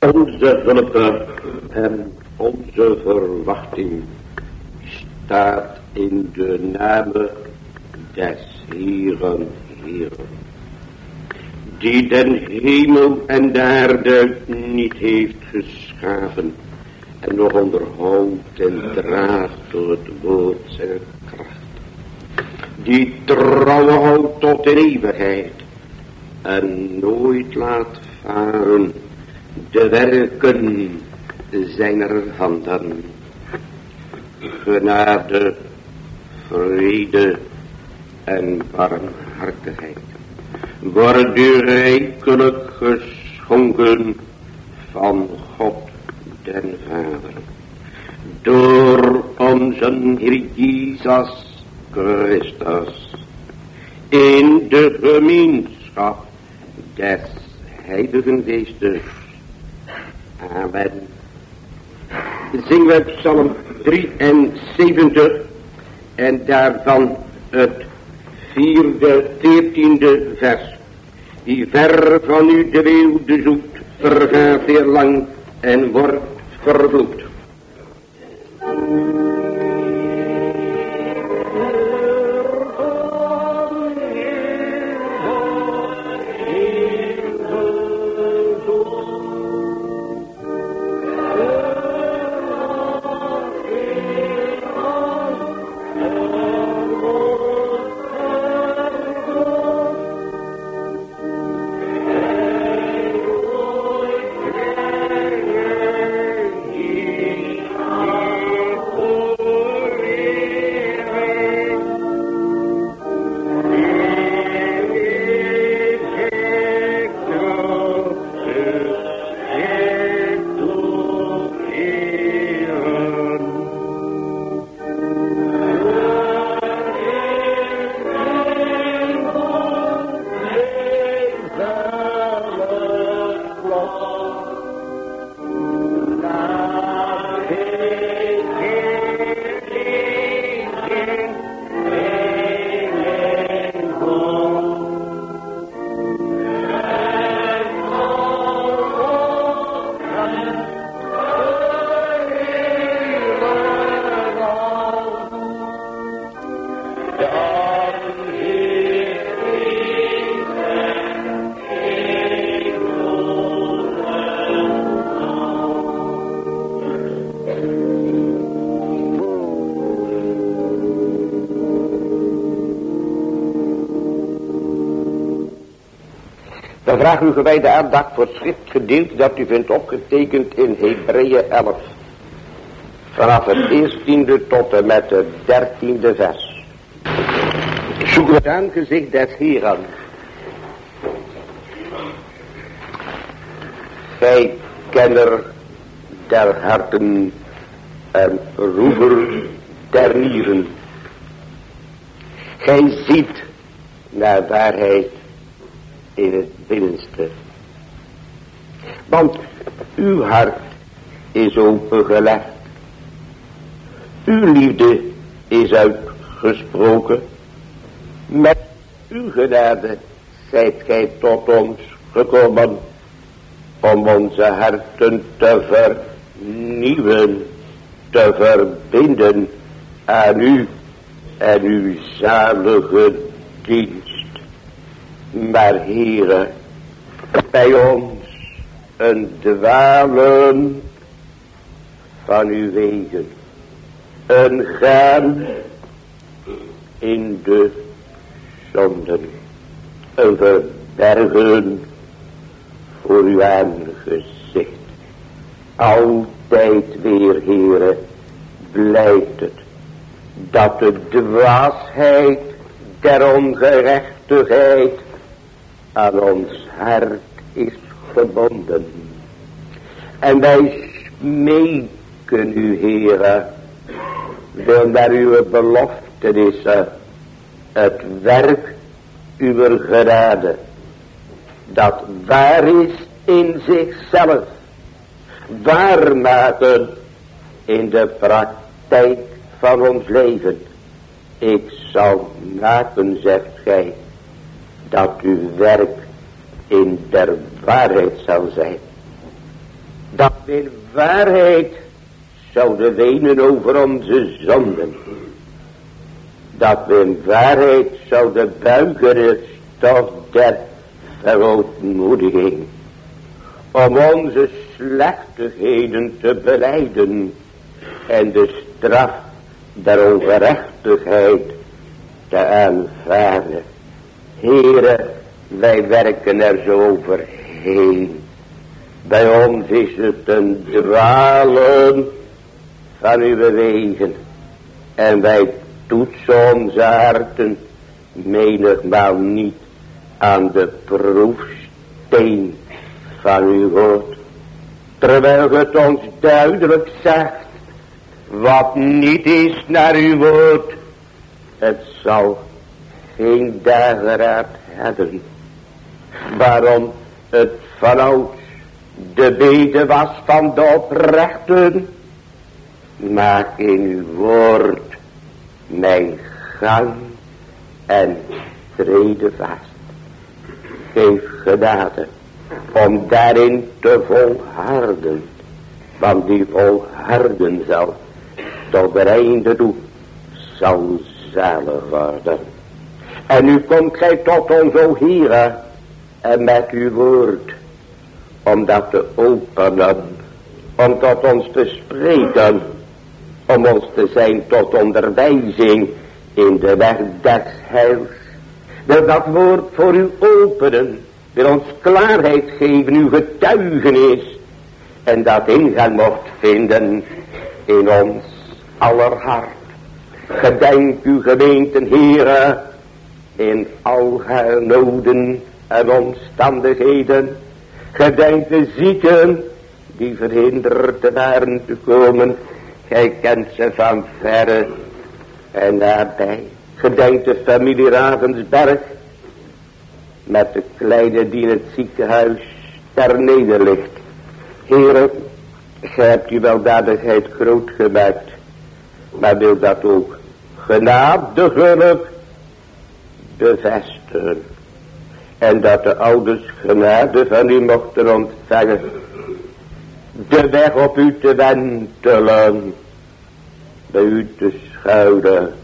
Onze hulp en onze verwachting staat in de naam des Heeren, Heeren, die den hemel en de aarde niet heeft geschapen en nog onderhoudt en draagt door het woord zijn kracht, die trouw houdt tot in eeuwigheid en nooit laat varen de werken zijner handen. Genade, vrede en barmhartigheid wordt u rijkelijk geschonken van God den Vader, door onze Heer Jezus Christus, in de gemeenschap des Heiligen Geestes. Amen. Zingen we Psalm 73 en daarvan het 14e vers. Die ver van u de weelde zoekt, vergaat weer lang en wordt vervloekt. Dan vraag u gewijde aandacht voor het schriftgedeelte dat u vindt opgetekend in Hebreeën 11. Vanaf het 11e tot en met het 13e vers. Zoek het aangezicht des Heeren. Gij kenner der harten en roever der nieren. Gij ziet naar waarheid in het binnenste. Want uw hart is opengelegd. Uw liefde is uitgesproken. Met uw genade zijt gij tot ons gekomen om onze harten te vernieuwen, te verbinden aan u en uw zalige dienst. Maar Heere, bij ons een dwalen van uw wegen, een gaan in de zonden, een verbergen voor uw aangezicht. Altijd weer, Heere, blijkt het dat de dwaasheid der ongerechtigheid aan ons hart is gebonden. En wij smeken u, Heere, wil naar uw beloftenissen het werk uw genade, dat waar is in zichzelf, waarmaken in de praktijk van ons leven. Ik zal maken, zegt gij, dat uw werk in der waarheid zal zijn. Dat we in waarheid zouden wenen over onze zonden. Dat we in waarheid zouden buigen het stof der verootmoediging. Om onze slechtigheden te belijden. En de straf der ongerechtigheid te aanvaarden. Heere, wij werken er zo overheen. Bij ons is het een dwalen van uw wegen. En wij toetsen onze harten menigmaal niet aan de proefsteen van uw woord. Terwijl het ons duidelijk zegt, wat niet is naar uw woord, het zal geen dageraad hebben. Waarom het vanouds de bede was van de oprechten. Maak in uw woord mijn gang en trede vast. Geef genade om daarin te volharden. Want die volharden zal tot het einde toe zal zalig worden. En nu komt gij tot ons, o Heere, en met uw woord, om dat te openen, om tot ons te spreken, om ons te zijn tot onderwijzing in de weg des heils. Wil dat woord voor u openen, wil ons klaarheid geven, uw getuigenis, en dat ingang mocht vinden in ons aller hart. Gedenk uw gemeenten, Heere, in al haar noden en omstandigheden. Gedenk de zieken die verhinderd waren te komen. Gij kent ze van verre en nabij. Gedenk de familie Ravensberg met de kleine die in het ziekenhuis ter neder ligt. Heere, gij hebt uw weldadigheid groot gemaakt, maar wil dat ook genadiglijk bevestigen. En dat de ouders genade van u mochten ontvangen. De weg op u te wentelen. Bij u te schuilen.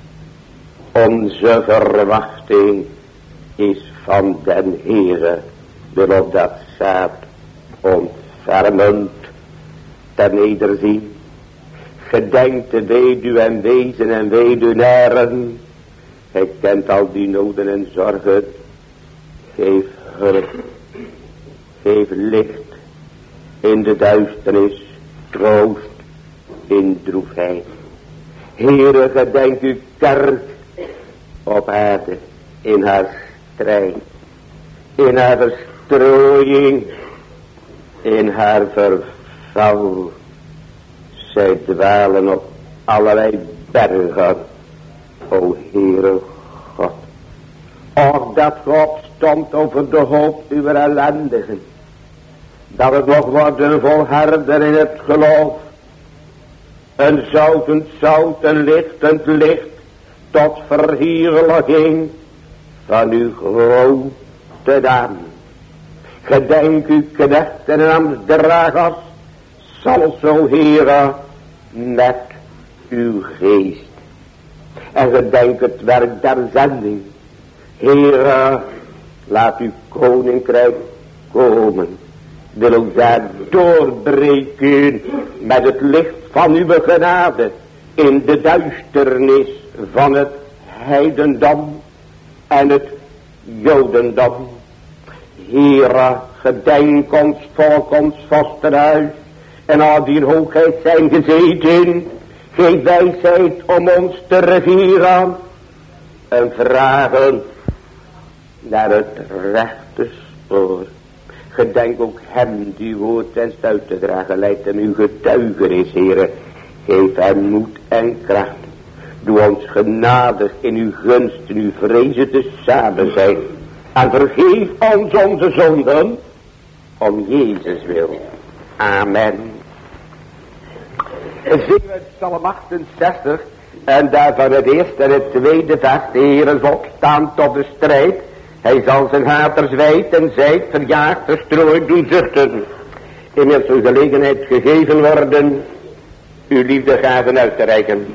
Onze verwachting is van den Heere. Wil op dat zaad ontfermend ten nederzien. Gedenk de weduwe en wezen en weduwnaren. Hij kent al die noden en zorgen. Geef hulp. Geef licht in de duisternis. Troost in droefheid. Heere, gedenk uw kerk op aarde. In haar strijd. In haar verstrooiing. In haar verval. Zij dwalen op allerlei bergen. O Heere God. Och, dat God stond over de hoop uw ellendigen. Dat het nog worden volharden in het geloof. Een zoutend zout, een lichtend licht. Tot verheerlijking van uw grote naam. Gedenk uw knechten en ambtsdragers. Zal zo, Heere, met uw geest. En gedenk het werk der zending. Heere, laat uw koninkrijk komen. Wil ook daar doorbreken met het licht van uw genade. In de duisternis van het heidendom en het jodendom. Heere, gedenk ons volk, ons vorstenhuis. En al die in hoogheid zijn gezeten. Geef wijsheid om ons te regeren. En vragen naar het rechte spoor. Gedenk ook hem die woord en uit te dragen leidt hem uw getuigenis, Heere. Geef hem moed en kracht. Doe ons genadig in uw gunst en uw vrezen te samen zijn. En vergeef ons onze zonden om Jezus wil. Amen. Zingen we Psalm 68 en daarvan het eerste en het tweede vers. De Heer is opstaan tot de strijd. Hij zal zijn haters wijd en zijd verjaagd verstrooid doen zuchten. inmiddels een gelegenheid gegeven worden uw liefdegaven uit te reiken.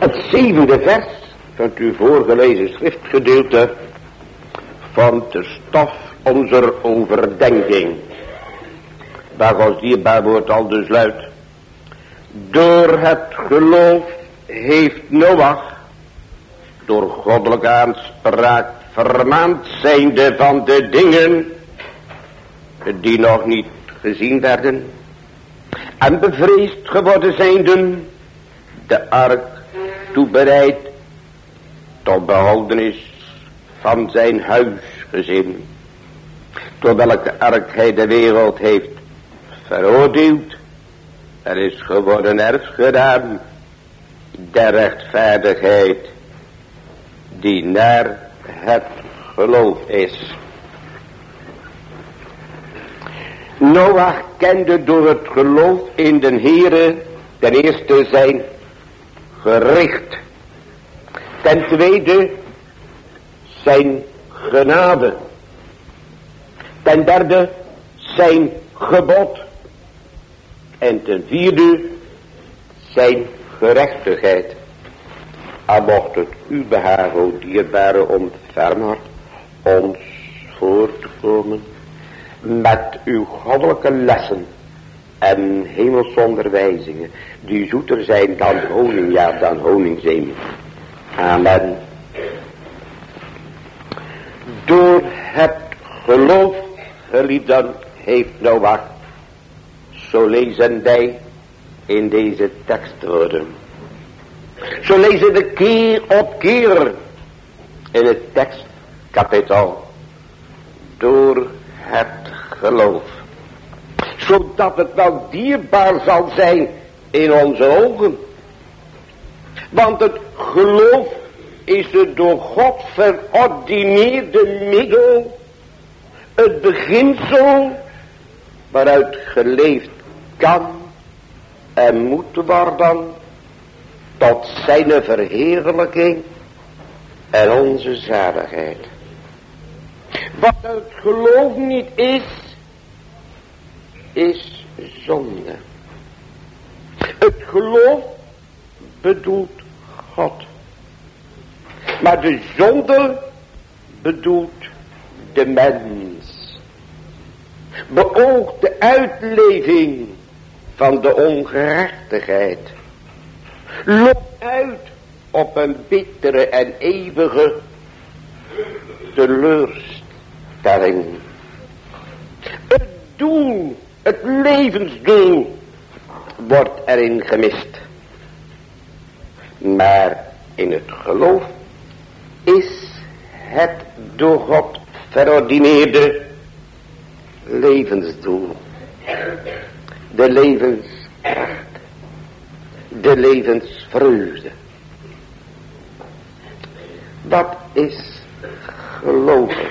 Het 7e vers van het u voorgelezen schriftgedeelte van de stof onze overdenking. Waar Gods dierbaar woord al dus luidt. Door het geloof heeft Noach, door goddelijke aanspraak vermaand zijnde van de dingen die nog niet gezien werden, en bevreesd geworden zijnde, de ark toebereid tot behoudenis van zijn huisgezin, door welke ark hij de wereld heeft veroordeeld. Er is geworden erfgenaam der rechtvaardigheid die naar het geloof is. Noach kende door het geloof in den Heere ten eerste zijn gericht, ten tweede zijn genade, ten derde zijn gebod en ten vierde zijn gerechtigheid. En mocht het u behagen, o dierbare ontfermer, ons voor te komen met uw goddelijke lessen en hemelsonderwijzingen, die zoeter zijn dan honing, ja, dan honingzeem. Amen. Door het geloof, geliefden, heeft Noach, zo lezen wij in deze tekstwoorden. Zo lezen we keer op keer in het tekstkapitel. Door het geloof. Zodat het wel dierbaar zal zijn in onze ogen. Want het geloof is het door God verordineerde middel. Het beginsel waaruit geleefd kan en moet worden tot zijn verheerlijking en onze zaligheid. Wat het geloof niet is, is zonde. Het geloof bedoelt God. Maar de zonde bedoelt de mens. Beoogt de uitleving van de ongerechtigheid. Loopt uit op een bittere en eeuwige teleurstelling. Het doel, het levensdoel, wordt erin gemist. Maar in het geloof is het door God verordineerde levensdoel. De levenskracht. De levensvreugde. Dat is geloven.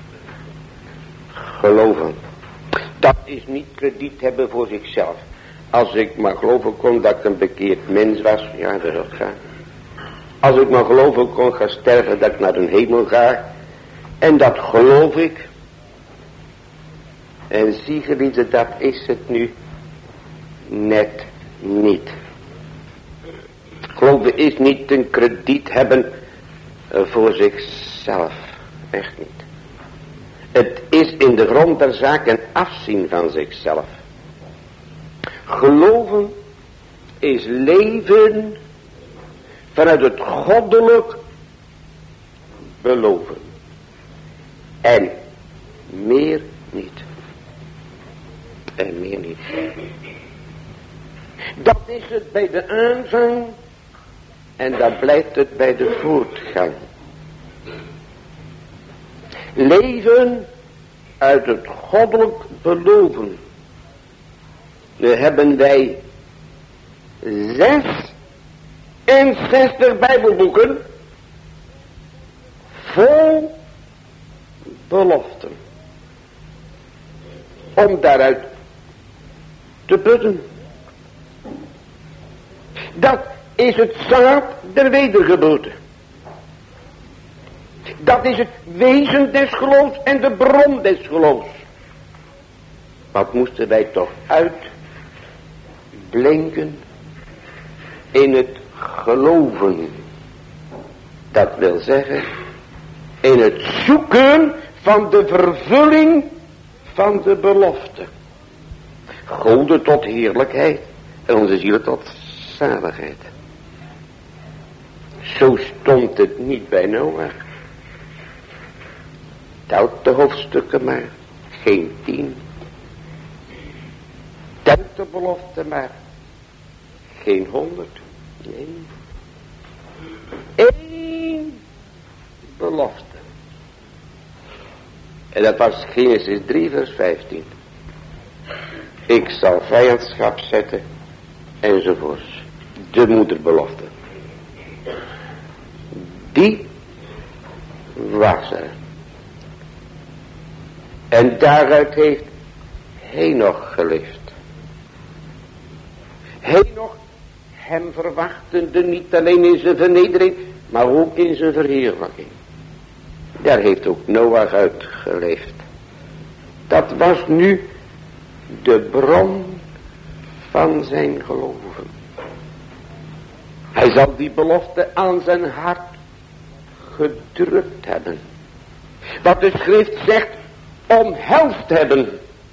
Geloven. Dat is niet krediet hebben voor zichzelf. Als ik maar geloven kon dat ik een bekeerd mens was, ja, dat is ook gaan. Als ik maar geloven kon gaan sterven dat ik naar de hemel ga. En dat geloof ik. En zie geliefde, dat is het nu net niet. Geloven is niet een krediet hebben voor zichzelf. Echt niet. Het is in de grond der zaken afzien van zichzelf. Geloven is leven vanuit het goddelijk beloven. En meer niet. En meer niet. Dat is het bij de aanvang. En dat blijft het bij de voortgang. Leven uit het goddelijk beloven. Nu hebben wij 66 Bijbelboeken vol beloften. Om daaruit te putten. Dat is het zaad der wedergeboorte. Dat is het wezen des geloofs en de bron des geloofs. Wat moesten wij toch uitblinken in het geloven. Dat wil zeggen, in het zoeken van de vervulling van de belofte. Goden tot heerlijkheid en onze zielen tot zaligheid. Zo stond het niet bij Noach. Telt de hoofdstukken maar, geen 10. Telt de belofte maar, geen 100. Nee. 1 belofte. En dat was Genesis 3 vers 15. Ik zal vijandschap zetten enzovoorts. De moederbelofte. Die was er. En daaruit heeft Henoch geleefd. Henoch hem verwachtende niet alleen in zijn vernedering, maar ook in zijn verheerlijking. Daar heeft ook Noach uit geleefd. Dat was nu de bron van zijn geloven. Hij zal die belofte aan zijn hart gedrukt hebben. Wat de schrift zegt, omhelst hebben.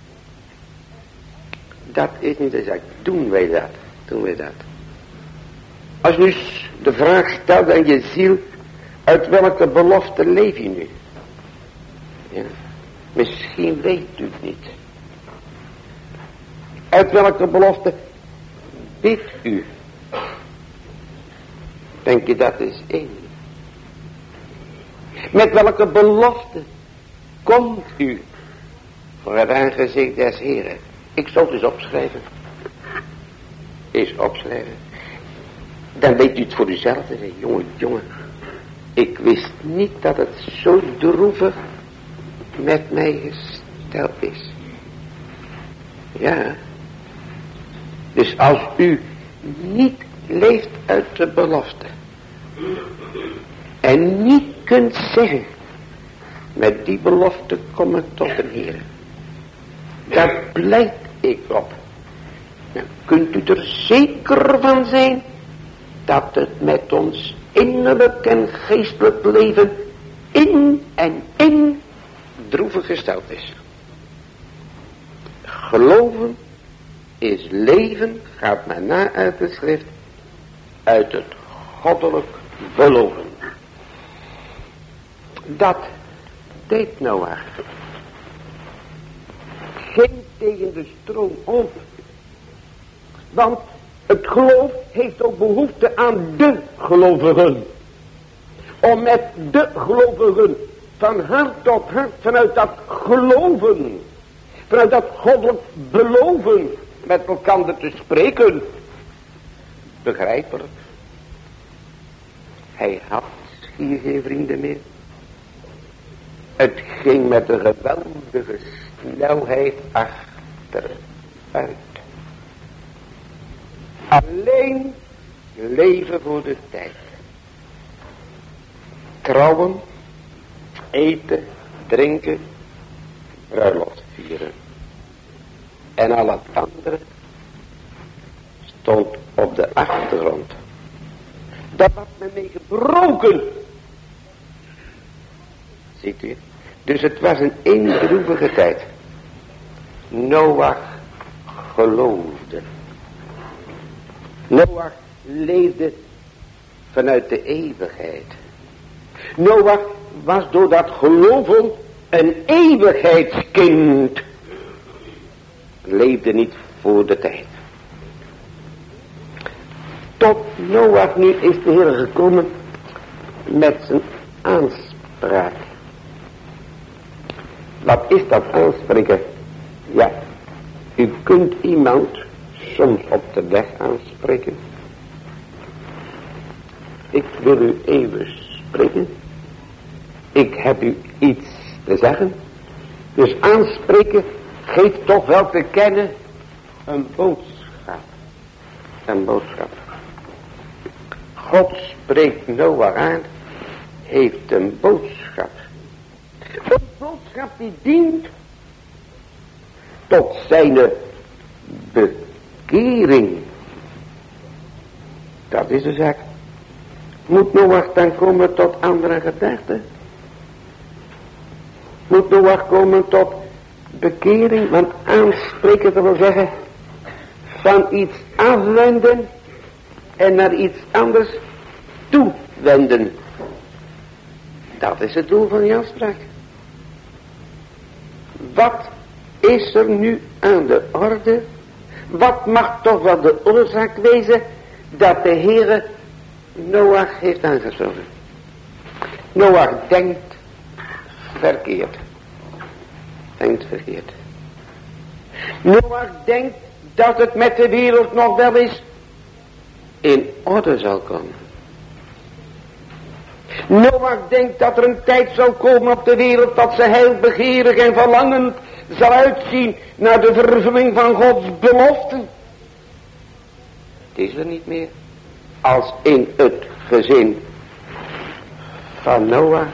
Dat is niet de zaak. Doen wij dat? Doen wij dat? Als u de vraag stelt aan je ziel, uit welke belofte leef je nu? Ja. Misschien weet u het niet. Uit welke belofte bidt u? Denk je dat is 1? Met welke belofte komt u voor het aangezicht des Heren? Ik zal het eens opschrijven. Eens opschrijven. Dan weet u het voor uzelf. Jongen. Ik wist niet dat het zo droevig met mij gesteld is. Ja. Dus als u niet leeft uit de belofte. En niet kunt zeggen. Met die belofte kom ik tot de Heer. Daar pleit ik op. Dan kunt u er zeker van zijn. Dat het met ons innerlijk en geestelijk leven in droevig gesteld is. Geloven is leven, gaat maar na uit de schrift, uit het goddelijk geloven. Dat deed Noach. Geen tegen de stroom op. Want het geloof heeft ook behoefte aan de gelovigen. Om met de gelovigen van hart tot hart, vanuit dat geloven, vanuit dat goddelijk beloven, met elkaar te spreken. Begrijpelijk. Hij had hier geen vrienden meer. Het ging met een geweldige snelheid achteruit. Alleen leven voor de tijd. Trouwen, eten, drinken, bruiloft vieren. En al het andere stond op de achtergrond. Dat had men mee gebroken. Ziet u? Dus het was een eendroevige tijd. Noach geloofde. Noach leefde vanuit de eeuwigheid. Noach was door dat geloven een eeuwigheidskind. Leefde niet voor de tijd. Tot Noach nu is de Heer gekomen met zijn aanspraak. Wat is dat aanspreken? Ja, u kunt iemand soms op de weg aanspreken. Ik wil u even spreken. Ik heb u iets te zeggen. Dus aanspreken geeft toch wel te kennen een boodschap. Een boodschap. God spreekt Noach aan, heeft een boodschap. Een boodschap die dient tot zijn bekering. Dat is de zaak. Moet Noach dan komen tot andere gedachten? Moet Noach komen tot bekering? Want aanspreken dat wil zeggen van iets afwenden en naar iets anders toewenden. Dat is het doel van die aanspraak. Wat is er nu aan de orde? Wat mag toch wel de oorzaak wezen dat de Heere Noach heeft aangesproken? Noach denkt verkeerd. Noach denkt dat het met de wereld nog wel eens in orde zal komen. Noach denkt dat er een tijd zal komen op de wereld dat ze heilbegeerig en verlangend zal uitzien naar de vervulling van Gods beloften. Het is er niet meer als in het gezin van Noach.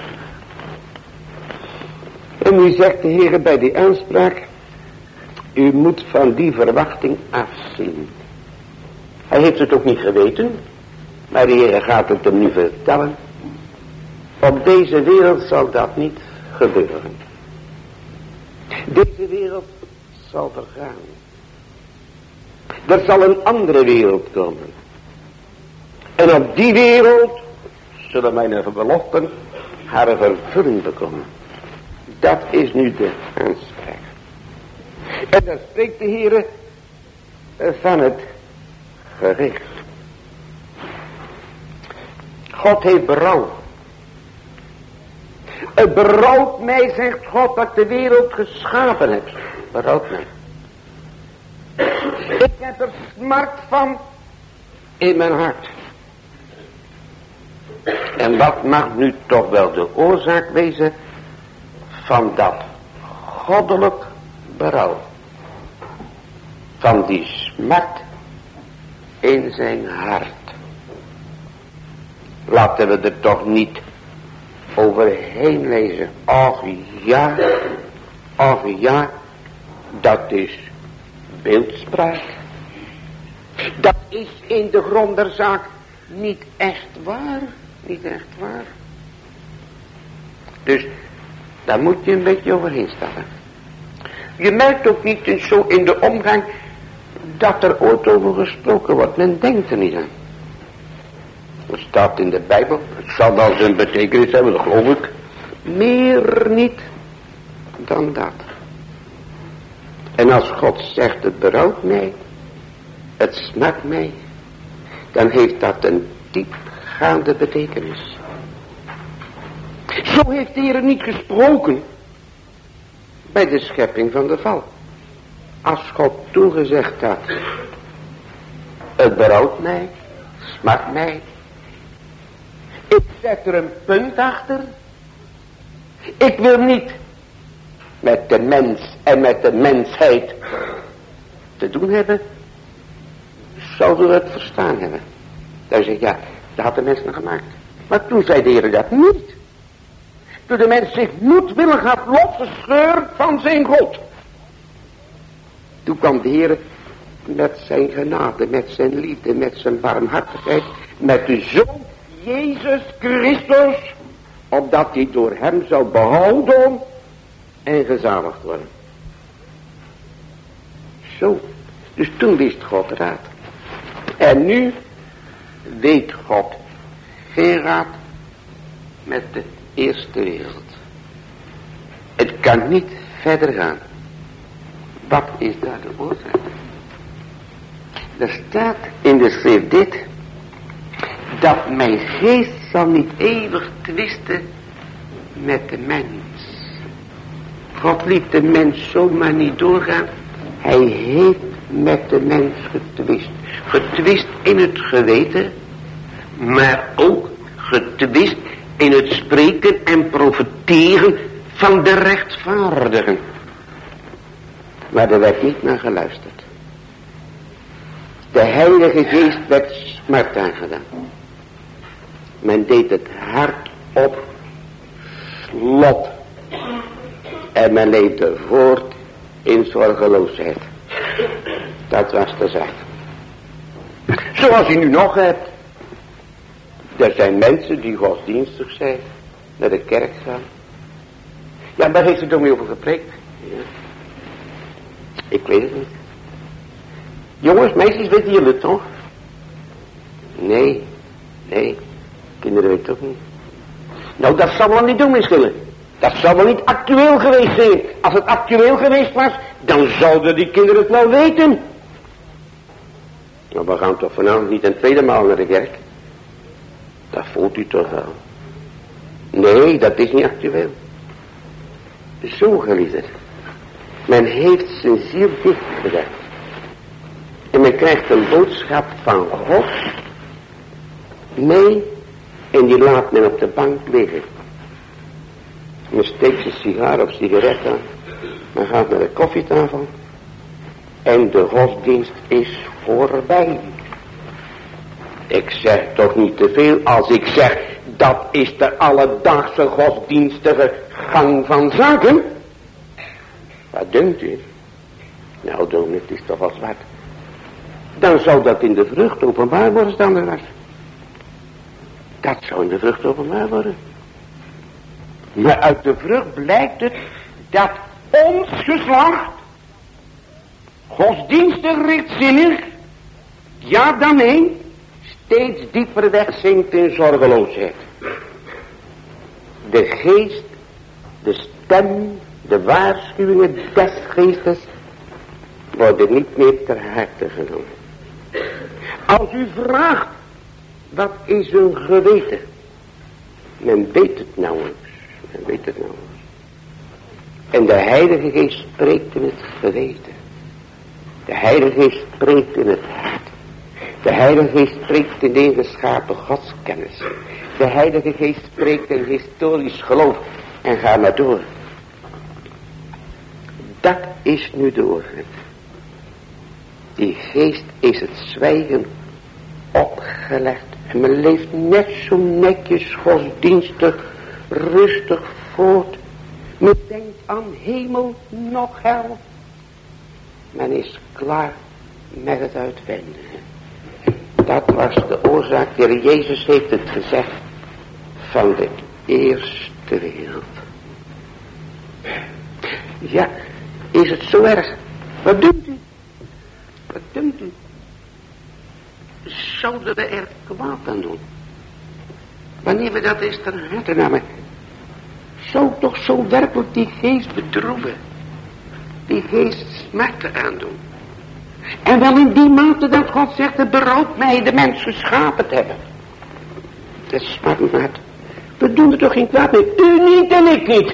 En nu zegt de Heer bij die aanspraak, u moet van die verwachting afzien. Hij heeft het ook niet geweten, maar de Heer gaat het hem nu vertellen. Op deze wereld zal dat niet gebeuren. Deze wereld zal vergaan. Er zal een andere wereld komen. En op die wereld zullen mijn beloften haar vervulling bekomen. Dat is nu de aanspraak. En dan spreekt de Heer van het gericht. God heeft berouw. Het berouwt mij, zegt God, dat ik de wereld geschapen heb. Berouwt mij. Ik heb er smart van in mijn hart. En wat mag nu toch wel de oorzaak wezen van dat goddelijk berouw? Van die smart in zijn hart. Laten we er toch niet overheen lezen. Och ja, dat is beeldspraak. Dat is in de grond der zaak niet echt waar. Dus daar moet je een beetje overheen stappen. Je merkt ook niet zo in de omgang dat er ooit over gesproken wordt. Men denkt er niet aan. Er staat in de Bijbel, het zal wel zijn betekenis hebben, dat geloof ik. Meer niet dan dat. En als God zegt, het berouwt mij, het smart mij, dan heeft dat een diepgaande betekenis. Zo heeft de Heer niet gesproken bij de schepping van de val. Als God toegezegd had, het berouwt mij, smart mij, ik zet er een punt achter. Ik wil niet met de mens en met de mensheid te doen hebben. Zouden we het verstaan hebben. Dan zeg je, ja, dat had de mens nog gemaakt. Maar toen zei de Heer dat niet. Toen de mens zich moedwillig had losgescheurd van zijn God. Toen kwam de Heer met zijn genade, met zijn liefde, met zijn barmhartigheid, met de Zoon Jezus Christus, opdat hij door hem zou behouden en gezaligd worden. Zo, dus toen wist God raad. En nu weet God geen raad met de eerste wereld. Het kan niet verder gaan. Wat is daar de oorzaak? Er staat in de schrift dit, dat mijn geest zal niet eeuwig twisten met de mens. God liet de mens zomaar niet doorgaan. Hij heeft met de mens getwist. Getwist in het geweten, maar ook getwist in het spreken en profeteren van de rechtvaardigen. Maar er werd niet naar geluisterd. De Heilige Geest werd smart aangedaan. Men deed het hart op slot. En men leefde voort in zorgeloosheid. Dat was de zaak. Zoals u nu nog hebt. Er zijn mensen die godsdienstig zijn, naar de kerk gaan. Ja, daar heeft de dominee over gepreekt. Ja. Ik weet het niet. Jongens, meisjes, weten jullie het toch? Nee. Kinderen weten het ook niet. Nou, dat zal wel niet doen, misschien. Dat zal wel niet actueel geweest zijn. Als het actueel geweest was, dan zouden die kinderen het wel weten. Maar we gaan toch vanavond niet een tweede maal naar de kerk? Dat voelt u toch wel. Nee, dat is niet actueel. Zo, geliefden. Men heeft zijn ziel dichtgedaan. En men krijgt een boodschap van God mee. En die laat men op de bank liggen. Men steekt zijn sigaar of sigaret aan. Men gaat naar de koffietafel. En de godsdienst is voorbij. Ik zeg toch niet te veel als ik zeg, dat is de alledaagse godsdienstige gang van zaken. Wat denkt u? Nou, doe het is toch wel zwart. Dan zou dat in de vrucht openbaar worden, standaard. Dat zou in de vrucht openbaar worden. Maar uit de vrucht blijkt het dat ons geslacht godsdienstig rechtzinnig, ja dan nee, steeds dieper wegzinkt in zorgeloosheid. De geest, de stem, de waarschuwingen des geestes worden niet meer ter harte genomen. Als u vraagt, wat is een geweten? Men weet het nauwelijks. En de Heilige Geest spreekt in het geweten. De Heilige Geest spreekt in het hart. De Heilige Geest spreekt in de ingeschapen godskennis. De Heilige Geest spreekt in historisch geloof. En ga maar door. Dat is nu de oorzaak. Die geest is het zwijgen opgelegd. En men leeft net zo netjes, godsdienstig, rustig voort. Men denkt aan hemel, nog hel. Men is klaar met het uitwendigen. Dat was de oorzaak. De Heer Jezus heeft het gezegd van de eerste wereld. Ja, is het zo erg? Wat denkt u? Zouden we er kwaad aan doen? Wanneer we dat eens ter harte namen. Zou toch zo werkelijk die geest bedroeven. Die geest smarten aandoen. En wel in die mate dat God zegt, het beroodt mij de mens geschapen te hebben. Dat smart maat. We doen er toch geen kwaad mee. U niet en ik niet.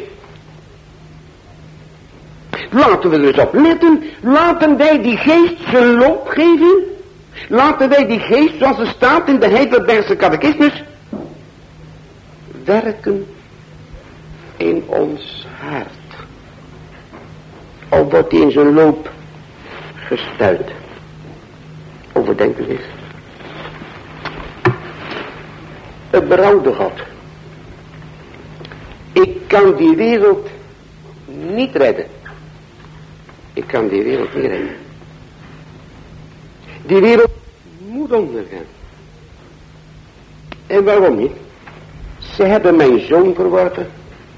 Laten we er eens op letten. Laten wij die geest zijn loop geven. Laten wij die geest, zoals er staat in de Heidelbergse catechismus, werken in ons hart. Of wordt die in zijn loop gestuit. Overdenk u eens. Het berouwde God. Ik kan die wereld niet redden. Ik kan die wereld niet redden. Die wereld moet ondergaan. En waarom niet? Ze hebben mijn zoon verworpen.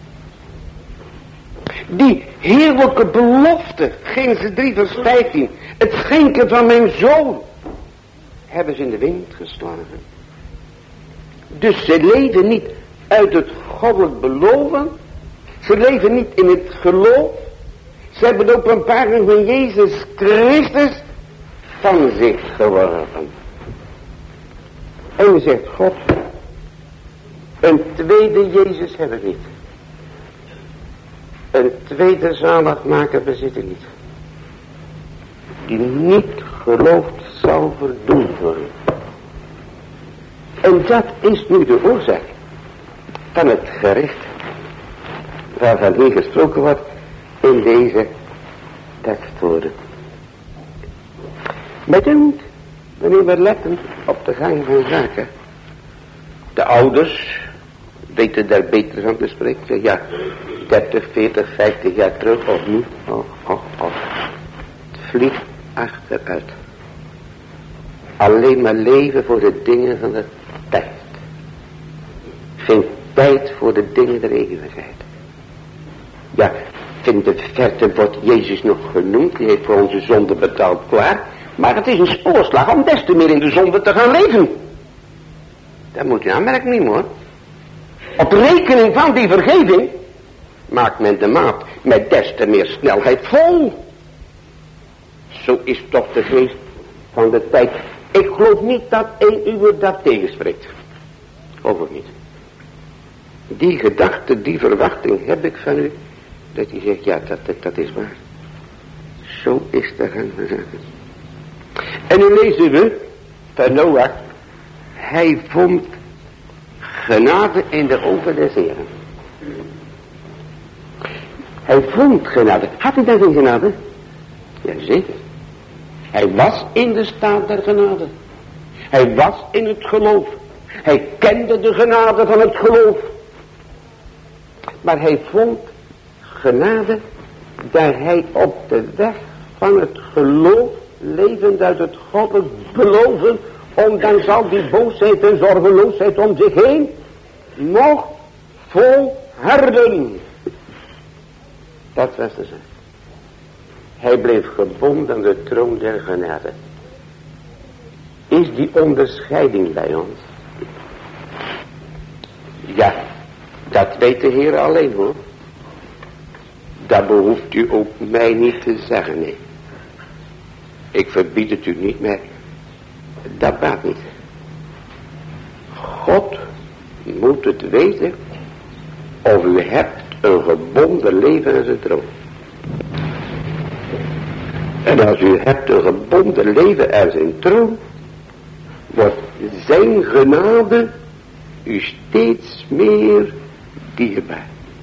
Die heerlijke belofte, Genesis 3 vers 15, het schenken van mijn zoon, hebben ze in de wind geslagen. Dus ze leven niet uit het goddelijk beloven. Ze leven niet in het geloof. Ze hebben de openbaring van Jezus Christus van zich geworpen. En dan zegt God, een tweede Jezus hebben we niet. Een tweede zaligmaker bezitten niet. Die niet gelooft zal verdoemd worden. En dat is nu de oorzaak van het gericht waarvan hier gesproken wordt in deze tekstwoorden. Met hem, wanneer we letten op de gang van zaken. De ouders weten daar beter van te spreken. Ja, 30, 40, 50 jaar terug of nu. Het vliegt achteruit. Alleen maar leven voor de dingen van de tijd. Vind tijd voor de dingen der eeuwigheid. Ja, in de verte wordt Jezus nog genoemd. Die heeft voor onze zonde betaald klaar. Maar het is een spoorslag om des te meer in de zonde te gaan leven. Dat moet je aanmerken nemen hoor. Op rekening van die vergeving maakt men de maat met des te meer snelheid vol. Zo is toch de geest van de tijd. Ik geloof niet dat 1 uur dat tegenspreekt. Geloof ik niet. Die gedachte, die verwachting heb ik van u. Dat hij zegt, ja, dat is waar. Zo is de gang van zaken. En nu lezen we van Noach. Hij vond genade in de ogen des Heren. Hij vond genade. Had hij dan geen genade? Jazeker. Hij was in de staat der genade. Hij was in het geloof. Hij kende de genade van het geloof. Maar hij vond genade daar hij op de weg van het geloof, levend uit het goddelijk beloven, ondanks al die boosheid en zorgeloosheid om zich heen, nog volharden. Dat was de zaak. Hij bleef gebonden aan de troon der genade. Is die onderscheiding bij ons? Ja, dat weet de Heer alleen hoor. Dat behoeft u ook mij niet te zeggen, nee. Ik verbied het u niet meer. Dat baat niet. God moet het weten of u hebt een gebonden leven aan zijn troon. En als u hebt een gebonden leven aan zijn troon, wordt zijn genade u steeds meer dierbaar.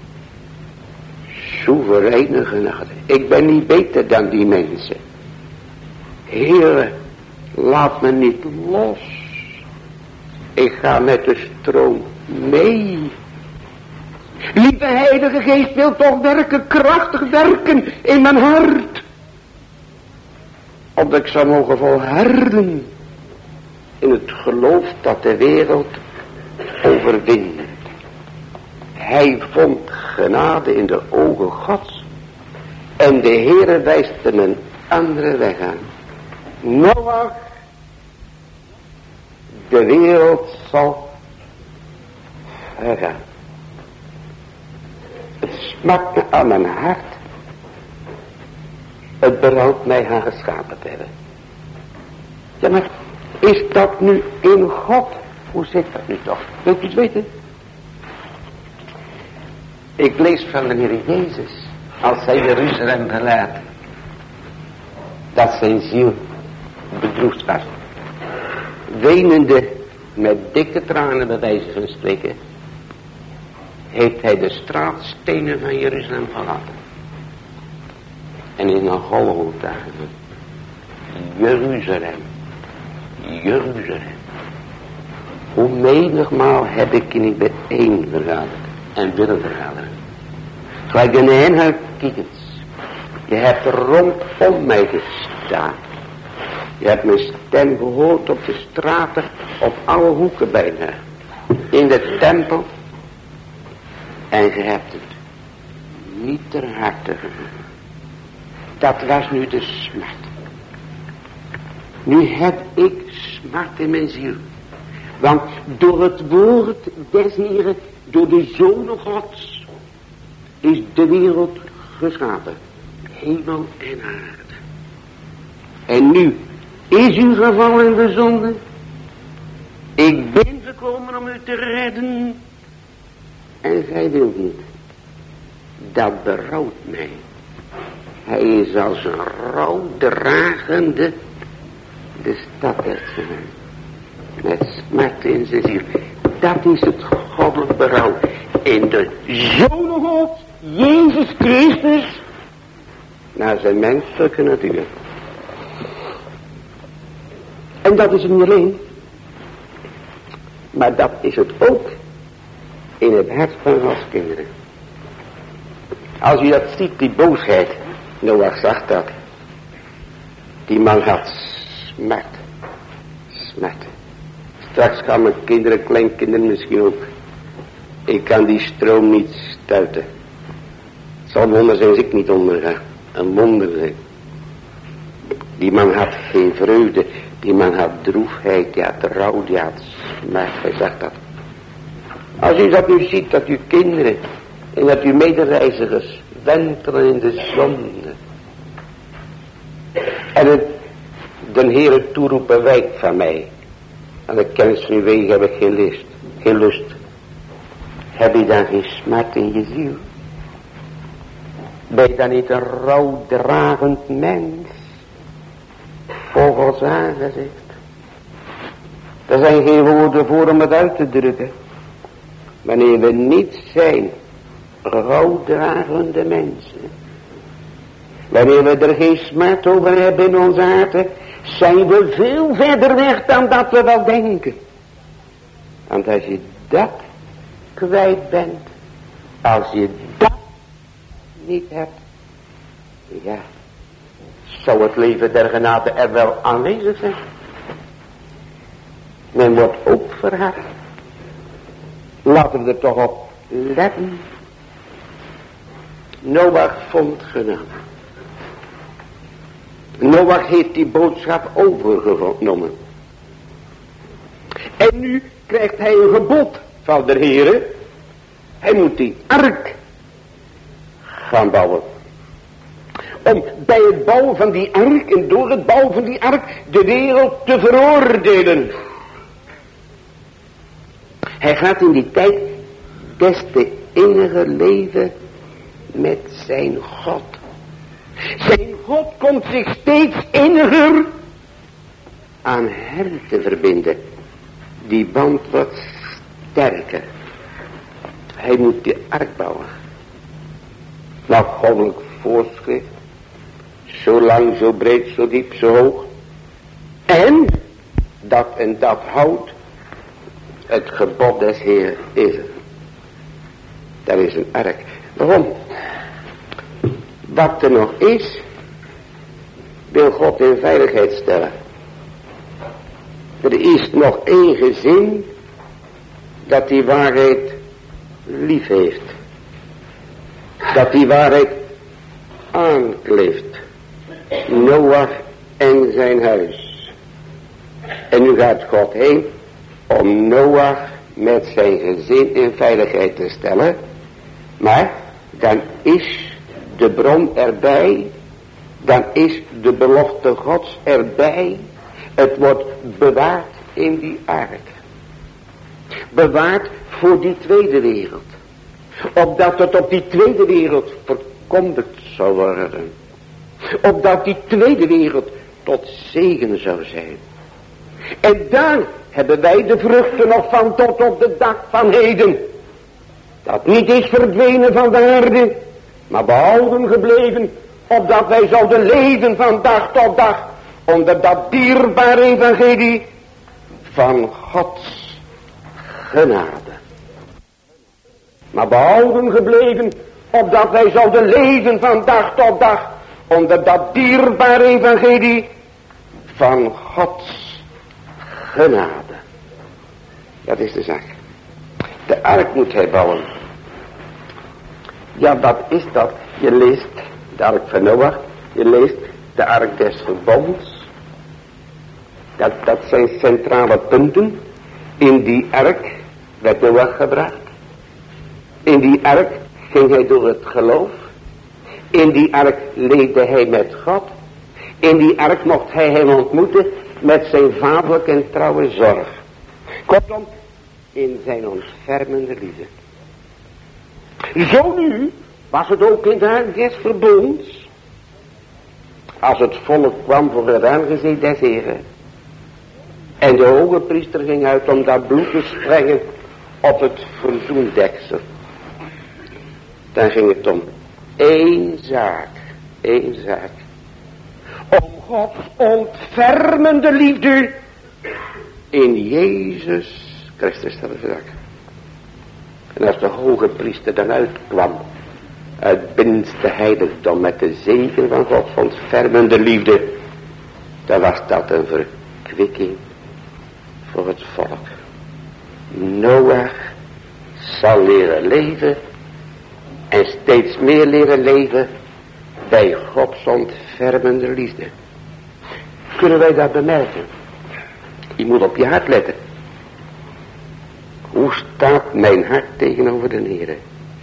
Soevereine genade. Ik ben niet beter dan die mensen. Heere, laat me niet los. Ik ga met de stroom mee. Lieve Heilige Geest wil toch werken, krachtig werken in mijn hart. Opdat ik zou mogen volharden in het geloof dat de wereld overwint. Hij vond genade in de ogen Gods. En de Heere wijst hem een andere weg aan. Noach, de wereld zal vergaan. Het smakt me aan mijn hart. Het berouwt mij haar geschapen te hebben. Ja, maar is dat nu in God? Hoe zit dat nu toch? Wilt u het weten? Ik lees van de Heer Jezus, als hij Jeruzalem verlaat, dat zijn ziel bedroefd was. Wenende met dikke tranen bij wijze van spreken, heeft hij de straatstenen van Jeruzalem verlaten. En is naar Golgotha gegaan. Jeruzalem. Jeruzalem. Hoe menigmaal heb ik je niet bijeen vergaderd en willen vergaderen. Gelijk een eenheid kiekens. Je hebt rondom mij gestaan. Je hebt mijn stem gehoord op de straten, op alle hoeken bijna. In de tempel. En je hebt het niet ter harte gegaan. Dat was nu de smart. Nu heb ik smart in mijn ziel. Want door het woord des Heren, door de Zoon Gods, is de wereld geschapen. Hemel en aarde. En nu is u gevallen in de zonde. Ik ben gekomen om u te redden. En gij wilt niet. Dat berouwt mij. Hij is als een rouwdragende de stad uitgegaan. Met smart in zijn ziel. Dat is het goddelijk berouw. In de Zoon God, Jezus Christus, naar zijn menselijke natuur. En dat is het niet alleen. Maar dat is het ook in het hart van Gods kinderen. Als u dat ziet, die boosheid. Noach zag dat. Die man had smart. Smart. Straks gaan mijn kinderen, kleinkinderen misschien ook Ik kan die stroom niet stuiten. Het zal wonder zijn als ik niet onderga. Een wonder zijn. Die man had geen vreugde. Die man had droefheid. Die had rouw. Die had smart. Hij zegt dat. Als u dat nu ziet. Dat uw kinderen. En dat uw medereizigers. Wentelen in de zonde. En het de Heere toeroepen wijk van mij. Aan de kennis van uw wegen heb ik geen lust. Heb je dan geen smart in je ziel? Ben je dan niet een rouwdragend mens? Voor Gods aangezicht. Er zijn geen woorden voor om het uit te drukken. Wanneer we niet zijn rouwdragende mensen. Wanneer we er geen smart over hebben in onze harten. Zijn we veel verder weg dan dat we wel denken. Want als je dat kwijt bent. Als je dat niet hebt. Ja. Zou het leven der genade er wel aanwezig zijn. Men wordt ook verhard. Laten we er toch op letten. Noach vond genade. Noach heeft die boodschap overgenomen. En nu krijgt hij een gebod van de Heere. Hij moet die ark gaan bouwen. Om bij het bouwen van die ark en door het bouwen van die ark de wereld te veroordelen. Hij gaat in die tijd des te inniger leven met zijn God. Zijn God komt zich steeds inniger aan hem te verbinden. Die band wordt sterker. Hij moet die ark bouwen. Naar goddelijk voorschrift. Zo lang, zo breed, zo diep, zo hoog. En dat houdt het gebod des Heer is er. Dat is een ark. Waarom? Wat er nog is, wil God in veiligheid stellen. Er is nog één gezin dat die waarheid lief heeft. Dat die waarheid aankleeft. Noach en zijn huis. En nu gaat God heen om Noach met zijn gezin in veiligheid te stellen. Maar dan is de bron erbij. Dan is de belofte Gods erbij. Het wordt bewaard in die ark. Bewaard voor die tweede wereld. Opdat het op die tweede wereld verkondigd zou worden. Opdat die tweede wereld tot zegen zou zijn. En daar hebben wij de vruchten nog van tot op de dag van heden. Dat niet is verdwenen van de aarde, maar behouden gebleven. Opdat wij zouden leven van dag tot dag. Onder dat dierbare evangelie van Gods genade. Maar behouden gebleven, opdat wij zouden leven van dag tot dag. Onder dat dierbare evangelie van Gods genade. Dat is de zaak. De ark moet hij bouwen. Ja, dat is dat. Je leest de ark van Noach. Je leest de ark des verbonds. Dat zijn centrale punten. In die ark werd Noach gebracht. In die ark ging hij door het geloof. In die ark leefde hij met God. In die ark mocht hij hem ontmoeten met zijn vaderlijke en trouwe zorg. Kortom, in zijn ontfermende liefde. Zo nu was het ook in de ark des verbonds. Als het volk kwam voor het aangezicht des Heren. En de hoge priester ging uit om dat bloed te sprengen op het verzoendeksel. Dan ging het om één zaak. Om Gods ontfermende liefde in Jezus Christus te verzaken. En als de hoge priester dan uitkwam uit binnenste heiligdom met de zegen van Gods ontfermende liefde, dan was dat een verkwikking voor het volk. Noach zal leren leven en steeds meer leren leven bij Gods ontfermende liefde. Kunnen wij dat bemerken? Je moet op je hart letten. Hoe staat mijn hart tegenover de Heere?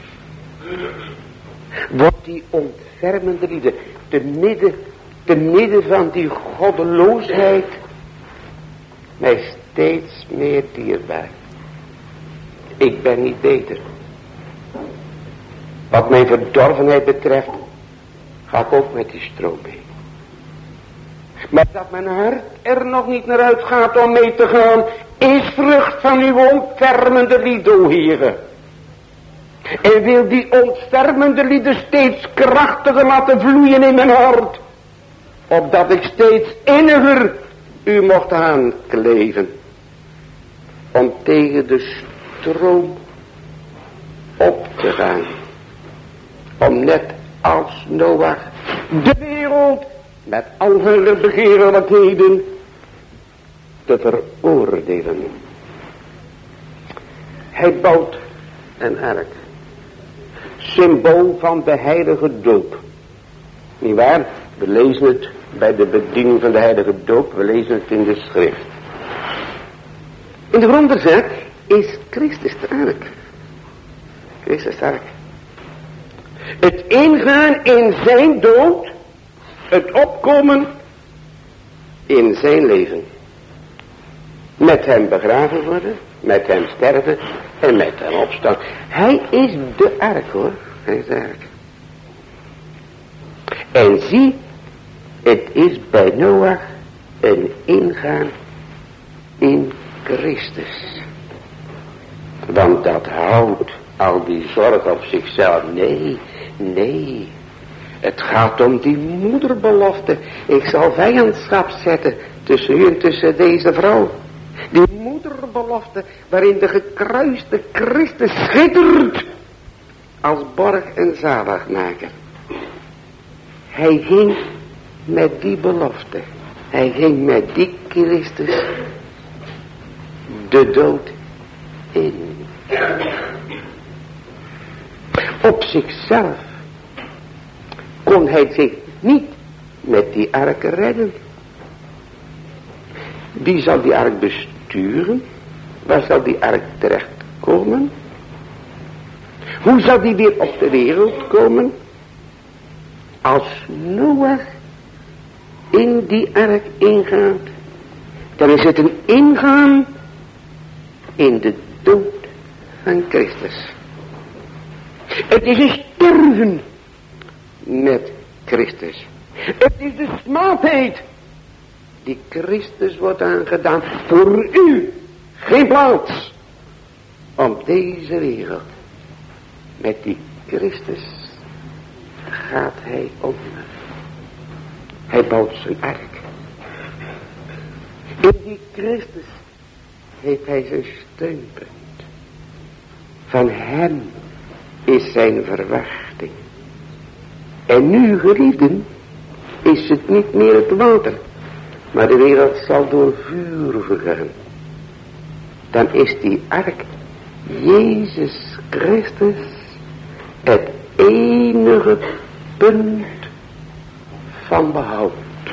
Wordt die ontfermende liefde te midden van die goddeloosheid mij steeds meer dierbaar? Ik ben niet beter. Wat mijn verdorvenheid betreft, ga ik ook met die stroom mee. Maar dat mijn hart er nog niet naar uitgaat om mee te gaan, is vrucht van uw ontfermende liefde, o Heere. En wil die ontfermende liefde steeds krachtiger laten vloeien in mijn hart, opdat ik steeds inniger u mocht aankleven, om tegen de stroom op te gaan, om net als Noach de wereld met al hun begeerlijkheden te veroordelen. Hij bouwt een ark, symbool van de heilige doop. Niet waar? We lezen het bij de bediening van de heilige doop, we lezen het in de schrift. In de grondzaak is Christus de ark. Christus de ark. Het ingaan in zijn dood, het opkomen in zijn leven. Met hem begraven worden, met hem sterven en met hem opstaan. Hij is de ark, hoor. Hij is de ark. En zie, het is bij Noach een ingaan in Christus. Want dat houdt al die zorg op zichzelf. Nee. Het gaat om die moederbelofte. Ik zal vijandschap zetten tussen u en tussen deze vrouw. Die moederbelofte waarin de gekruiste Christus schittert als borg en zaligmaker. Hij ging met die belofte. Hij ging met die Christus de dood in. Op zichzelf kon hij zich niet met die ark redden. Wie zal die ark besturen? Waar zal die ark terechtkomen? Hoe zal die weer op de wereld komen? Als Noach in die ark ingaat, dan is het een ingaan in de dood van Christus. Het is een sterven met Christus. Het is de smaadheid die Christus wordt aangedaan. Voor u geen plaats om deze wereld. Met die Christus gaat hij onder. Hij bouwt zijn ark. In die Christus heeft hij zijn steunpunt. Van hem is zijn verwachting. En nu, geliefden, is het niet meer het water, maar de wereld zal door vuur vergaan. Dan is die ark Jezus Christus het enige punt van behoud.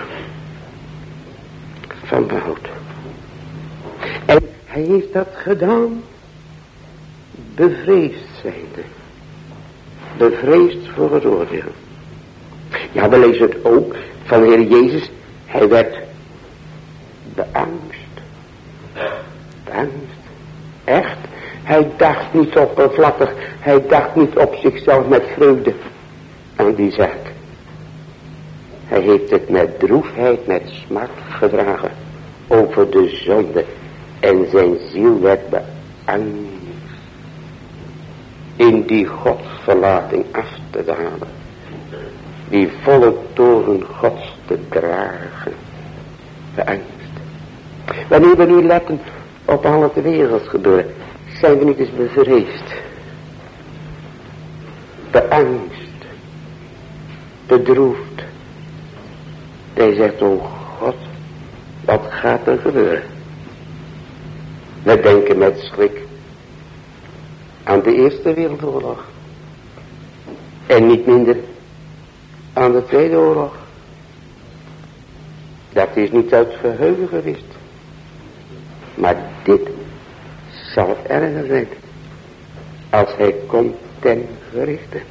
Van behoud. En hij heeft dat gedaan, bevreesd zijnde. Bevreesd voor het oordeel. Ja, we lezen het ook van de Heer Jezus. Hij werd beangst. Beangst. Echt. Hij dacht niet oppervlakkig. Hij dacht niet op zichzelf met vreugde aan die zaak. Hij heeft het met droefheid, met smart gedragen over de zonde. En zijn ziel werd beangst in die godsverlating af te dalen. Die volle toren Gods te dragen. Beangst. Wanneer we nu letten op al het werelds gebeuren, zijn we niet eens bevreesd. Beangst. Bedroefd. Hij zegt, oh God, wat gaat er gebeuren? We denken met schrik aan de Eerste Wereldoorlog. En niet minder aan de Tweede Oorlog. Dat is niet uit geheugen geweest. Maar dit zal het erger zijn. Als hij komt ten gerichte.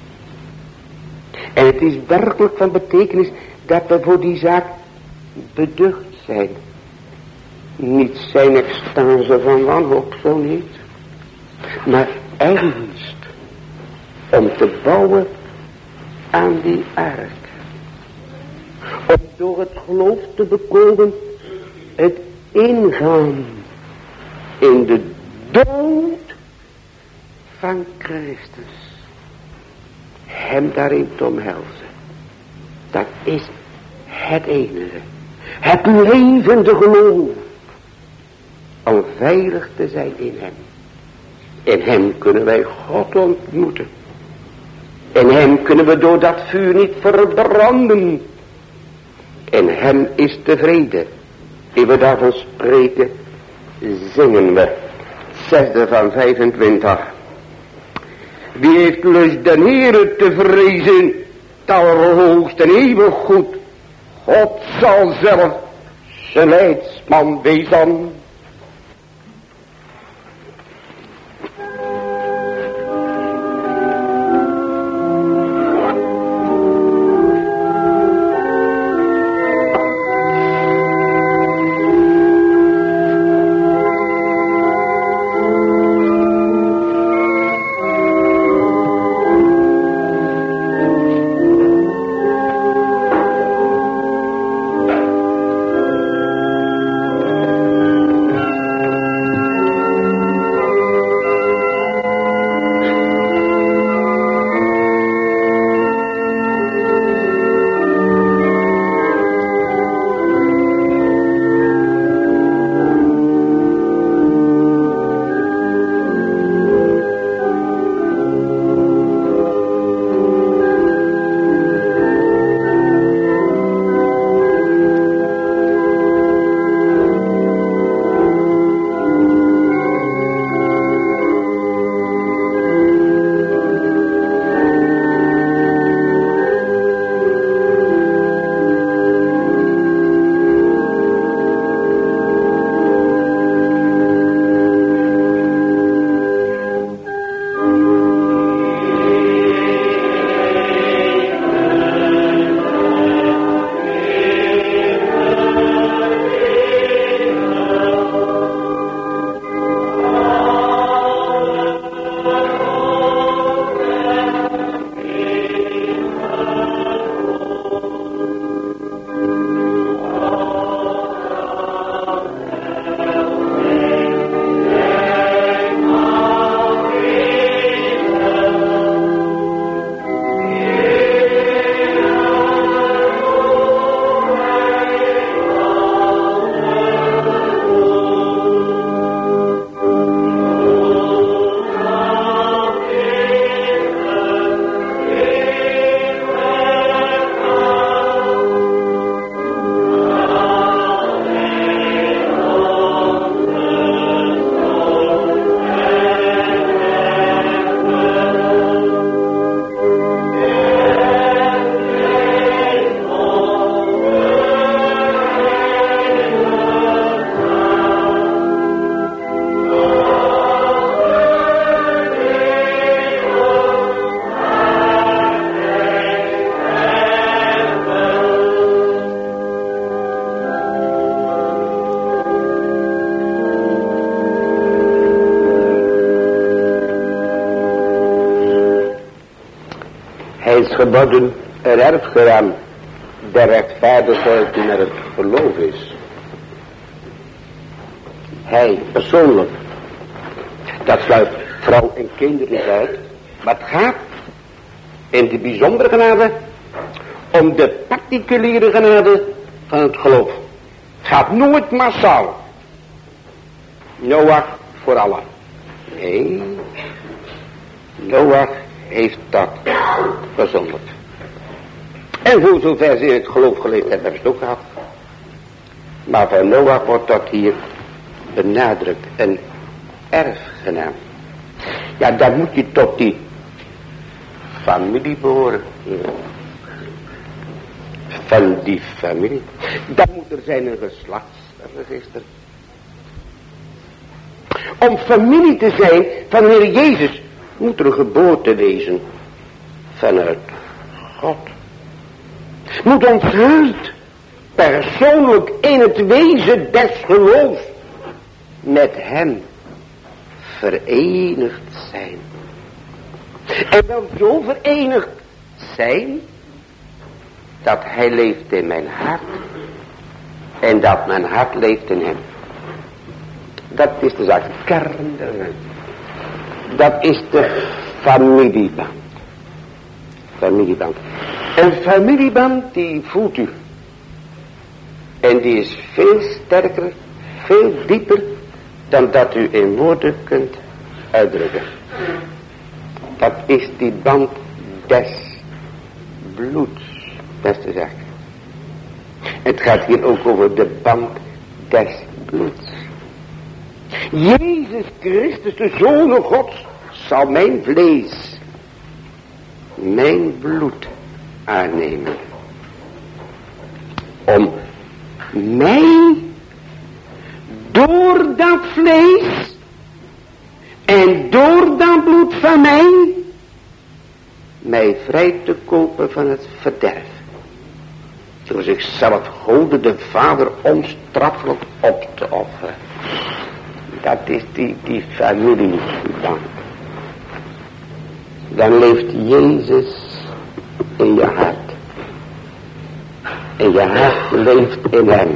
En het is werkelijk van betekenis dat we voor die zaak beducht zijn. Niet zijn extase van wanhoop, zo niet. Maar ernst om te bouwen aan die aarde. Om door het geloof te bekomen het ingaan in de dood van Christus. Hem daarin te omhelzen. Dat is het enige. Het levende geloof. Om veilig te zijn in hem. In hem kunnen wij God ontmoeten. In hem kunnen we door dat vuur niet verbranden. In hem is de vrede. Die we daarvan spreken, zingen we. 6e van 25. Wie heeft lust den Heere te vrezen, allerhoogst en eeuwig goed. God zal zelf zijn leidsman wezen. Geboden een erfgenaam der rechtvaardigheid die naar het geloof is. Hij persoonlijk, dat sluit vrouw en kinderen niet uit, maar het gaat in de bijzondere genade om de particuliere genade van het geloof. Het gaat nooit massaal. Noach voor allen. Nee, Noach heeft dat gezonderd. En voor zover ze in het geloof geleefd hebben, hebben ze het ook gehad. Maar van Noach wordt dat hier benadrukt. Een erfgenaam. Ja, dan moet je tot die familie behoren. Van die familie. Dan moet er zijn een geslachtsregister. Om familie te zijn van de Heer Jezus moet er een geboorte wezen vanuit God. Moet ons hart persoonlijk in het wezen des geloofs met hem verenigd zijn. En wel zo verenigd zijn dat hij leeft in mijn hart en dat mijn hart leeft in hem. Dat is de zaak, kern. Dat is de familieband. Familieband. Een familieband die voelt u. En die is veel sterker, veel dieper dan dat u in woorden kunt uitdrukken. Dat is die band des bloeds. Dat is de zaak. Het gaat hier ook over de band des bloeds. Jezus Christus, de Zoon Gods, zal mijn vlees, mijn bloed aannemen. Om mij door dat vlees en door dat bloed van mij vrij te kopen van het verderf. Door zichzelf God de Vader onstraffelijk op te offeren. Dat is die familieband. Dan leeft Jezus in je hart. En je hart leeft in hem.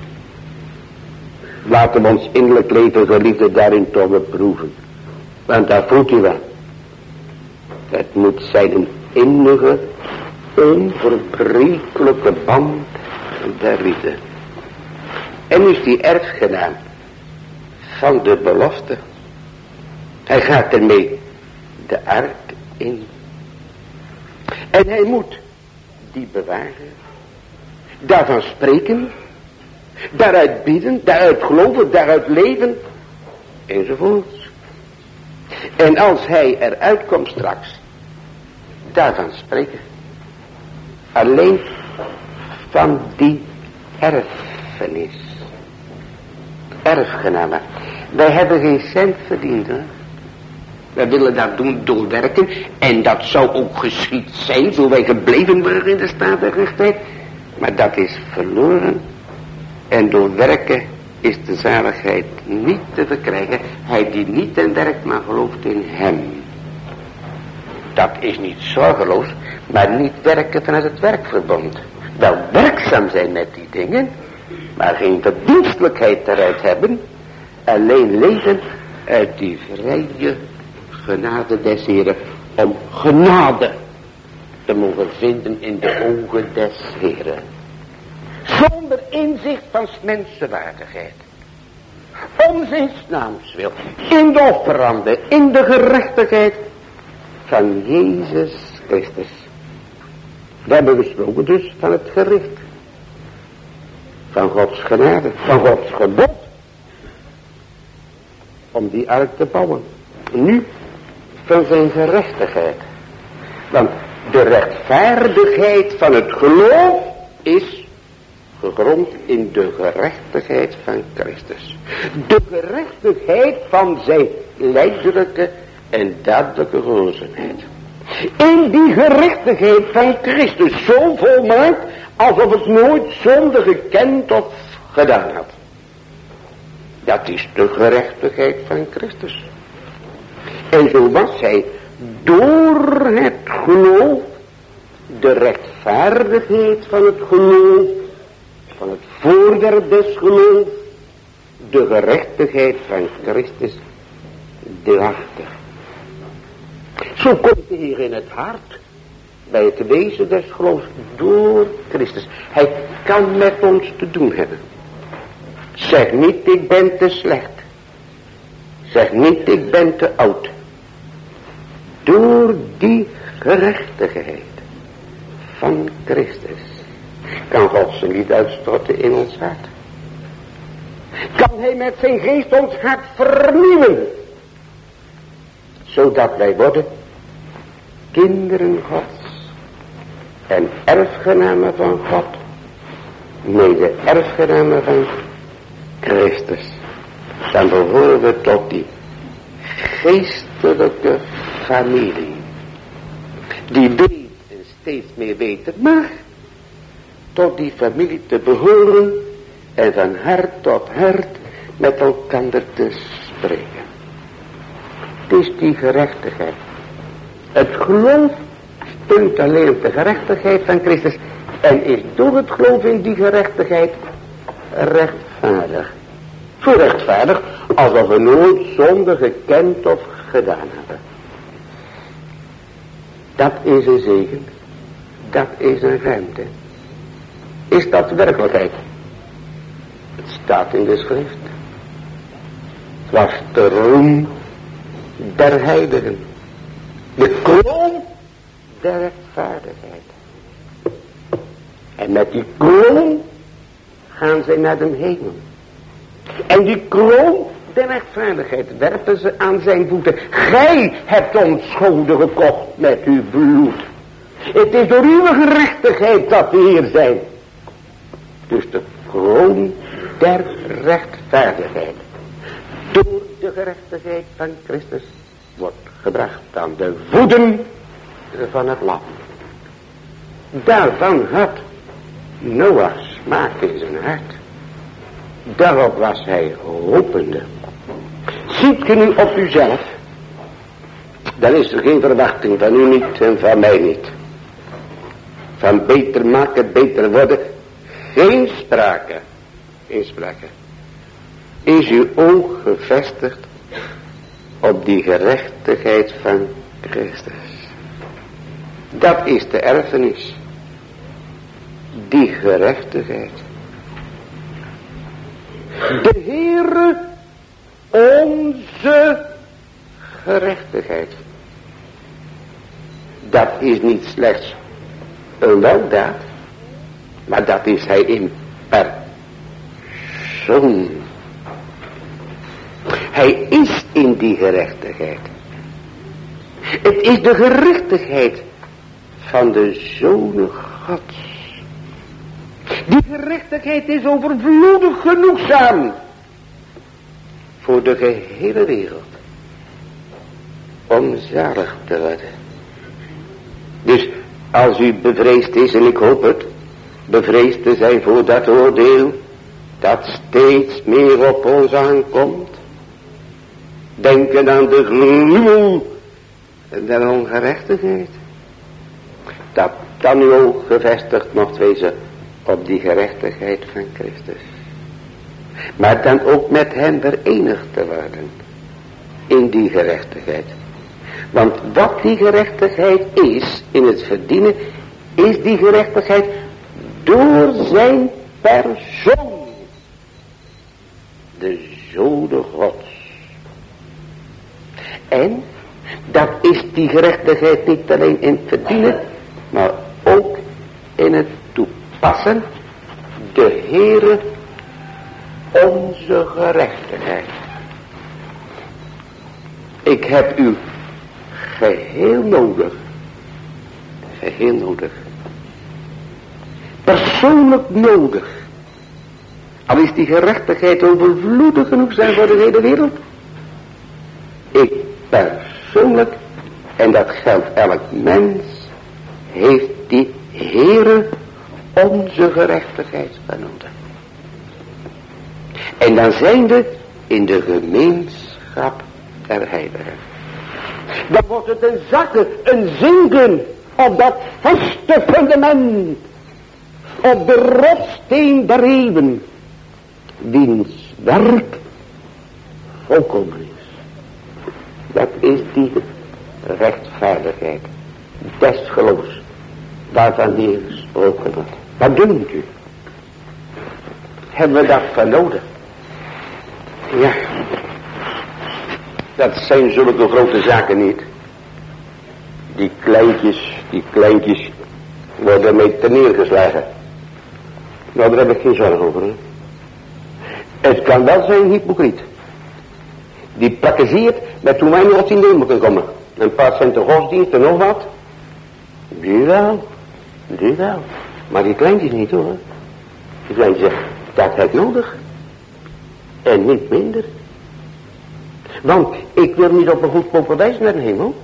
Laten we ons innerlijk leven, geliefde, daarin toch beproeven. Want daar voelt u wel. Het moet zijn een innige, onverbrekelijke band der liefde. En is die erfgenaam van de belofte. Hij gaat ermee de ark in. En hij moet die bewaren. Daarvan spreken. Daaruit bidden. Daaruit geloven. Daaruit leven. Enzovoorts. En als hij eruit komt straks. Daarvan spreken. Alleen van die erfenis. Erfgenamen. Wij hebben geen cent verdiend, hoor. Wij willen dat doen doorwerken. En dat zou ook geschied zijn, zo wij gebleven waren in de staat der rechtheid. Maar dat is verloren. En door werken is de zaligheid niet te verkrijgen. Hij die niet in werkt, maar gelooft in hem. Dat is niet zorgeloos, maar niet werken vanuit het werkverbond. Wel werkzaam zijn met die dingen, maar geen verdienstelijkheid eruit hebben. Alleen leven uit die vrije genade des Heren. Om genade te mogen vinden in de ogen des Heren. Zonder inzicht van 's mensen waardigheid. Om zijn naams wil. In de offeranden, in de gerechtigheid van Jezus Christus. We hebben gesproken dus van het gericht. Van Gods genade, van Gods gebod. Om die ark te bouwen. Nu van zijn gerechtigheid. Want de rechtvaardigheid van het geloof is gegrond in de gerechtigheid van Christus. De gerechtigheid van zijn lijdelijke en daadelijke gehoorzaamheid. In die gerechtigheid van Christus, zo volmaakt alsof het nooit zonde gekend of gedaan had. Dat is de gerechtigheid van Christus. En zo was hij door het geloof, de rechtvaardigheid van het geloof, van het voorwerp des geloofs, de gerechtigheid van Christus, erachter. Zo komt de Heer in het hart, bij het wezen des geloofs, door Christus. Hij kan met ons te doen hebben. Zeg niet, ik ben te slecht. Zeg niet, ik ben te oud. Door die gerechtigheid van Christus kan God zijn lied uitstorten in ons hart. Kan hij met zijn geest ons hart vernieuwen. zodat wij worden kinderen Gods en erfgenamen van God, mede erfgenamen van Christus. Dan behoren we tot die geestelijke familie, die weet en steeds meer weten mag tot die familie te behoren en van hart tot hart met elkaar te spreken. Het is die gerechtigheid. Het geloof steunt alleen op de gerechtigheid van Christus en is door het geloof in die gerechtigheid rechtvaardig. Zo rechtvaardig alsof we nooit zonde gekend of gedaan hebben. Dat is een zegen. Dat is een ruimte. Is dat werkelijkheid? Het staat in de schrift. Het was de roem der heiligen. De kroon der rechtvaardigheid. En met die kroon gaan zij naar de hemel. En die kroon der rechtvaardigheid werpen ze aan zijn voeten. Gij hebt ons schulden gekocht met uw bloed. Het is door uw gerechtigheid dat we hier zijn. Dus de kroon der rechtvaardigheid, door de gerechtigheid van Christus, wordt gebracht aan de voeten van het lam. Daarvan had Noach smaak in zijn hart. Daarop was hij hopende. Ziet u nu op uzelf, dan is er geen verwachting van u niet en van mij niet. Van beter maken, beter worden, geen sprake. Geen sprake. Is uw oog gevestigd op die gerechtigheid van Christus. Dat is de erfenis. Die gerechtigheid. De Heere onze gerechtigheid. Dat is niet slechts een weldaad, maar dat is hij in persoon. Hij is in die gerechtigheid. Het is de gerechtigheid van de Zoon Gods. Die gerechtigheid is overvloedig genoegzaam voor de gehele wereld om zalig te worden. Dus als u bevreesd is, en ik hoop het, bevreesd te zijn voor dat oordeel dat steeds meer op ons aankomt, denken aan de gruwel en de ongerechtigheid, dat dan uw oog gevestigd mocht wezen op die gerechtigheid van Christus. Maar dan ook met hem verenigd te worden in die gerechtigheid. Want wat die gerechtigheid is in het verdienen, is die gerechtigheid door zijn persoon. De Zoon Gods. En dat is die gerechtigheid niet alleen in het verdienen, maar ook in het toepassen. De Heere onze gerechtigheid. Ik heb u geheel nodig. Geheel nodig. Persoonlijk nodig. Al is die gerechtigheid overvloedig genoeg zijn voor de hele wereld. Ik persoonlijk, en dat geldt elk mens, heeft die Heere onze gerechtigheid van nodig. En dan zijn we in de gemeenschap der heiligen. Dan wordt het een zakken, een zinken op dat vaste fundament, op de rotsteen der eeuwen, wiens werk volkomen is. Dat is die rechtvaardigheid des geloofs, waarvan hier gesproken wordt. Wat dunkt u? Hebben we dat van nodig? Ja. Dat zijn zulke grote zaken niet. Die kleintjes worden mee te neergeslagen. Nou, daar heb ik geen zorg over. Hè? Het kan wel zijn hypocriet. Die praktiseert Maar toen wij nog op die nemen kunnen komen. Een paar centen godsdienst en nog wat. Die wel. Maar die kleintjes niet hoor. Die kleintjes zeggen, dat heb ik nodig. En niet minder. Want ik wil niet op een goedkope wijze naar de hemel.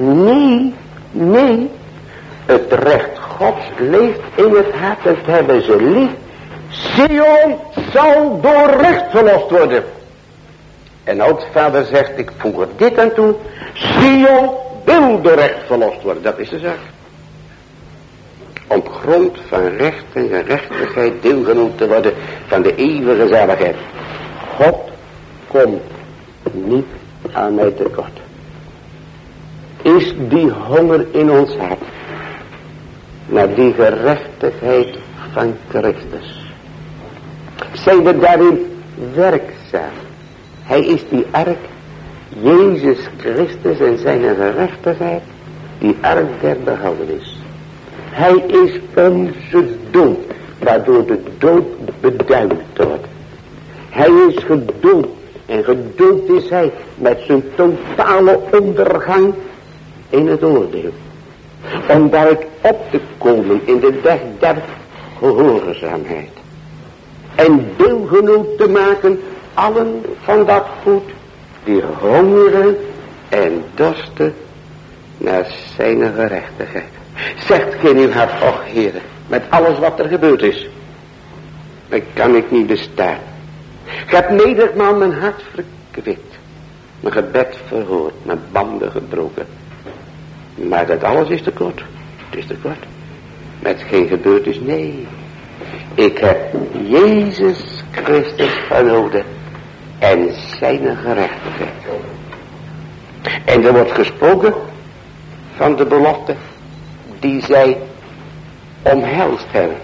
Nee. Het recht Gods leeft in het hart en het hebben ze lief. Sion zal door recht verlost worden. En oud vader zegt, ik voeg er dit aan toe. Sion wil door recht verlost worden. Dat is de zaak. Op grond van recht en gerechtigheid deelgenomen te worden van de eeuwige zaligheid. God komt niet aan mij tekort. Is die honger in ons hart naar die gerechtigheid van Christus? Zijn we daarin werkzaam? Hij is die ark, Jezus Christus en zijn gerechtigheid, die ark der behoudenis. Hij is onze dood, waardoor de dood beduimd wordt. Hij is gedood en gedood is hij met zijn totale ondergang in het oordeel. Om daar op te komen in de weg der gehoorzaamheid. En deelgenoot te maken allen van dat goed die hongeren en dorsten naar zijn gerechtigheid. Zegt geen uw hart, och Heere, met alles wat er gebeurd is, dan kan ik niet bestaan. Ik heb menigmaal mijn hart verkwikt, mijn gebed verhoord, mijn banden gebroken. Maar dat alles is te kort. Het is te kort. Met geen gebeurd is, nee. Ik heb Jezus Christus genoten en zijn gerechtigheid. En er wordt gesproken van de belofte die zij omhelst hebben.